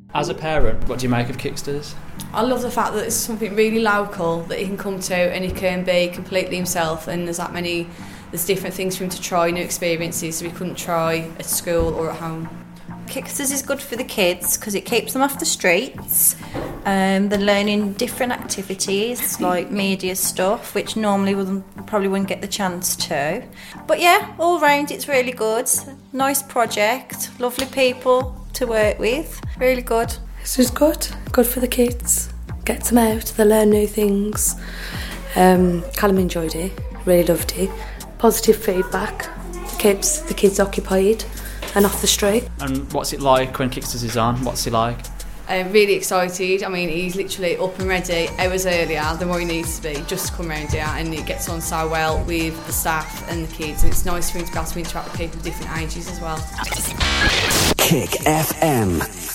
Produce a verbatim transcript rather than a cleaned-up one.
As a parent, what do you make of Kicksters? I love the fact that it's something really local that he can come to and he can be completely himself, and there's that many, there's different things for him to try, new experiences so he couldn't try at school or at home. Kicksters is good for the kids because it keeps them off the streets. Um, they're learning different activities like media stuff, which normally wouldn't, probably wouldn't get the chance to. But yeah, all round it's really good. Nice project, lovely people to work with, really good. It's just good, good for the kids. Gets them out, they learn new things. Um, Callum enjoyed it, really loved it. Positive feedback, keeps the kids occupied and off the street. And what's it like when Kicksters is on? What's he like? I'm really excited. I mean, he's literally up and ready hours earlier than what he needs to be just to come round here, and he gets on so well with the staff and the kids, and it's nice for him to be able to interact with people of different ages as well. Kick F M.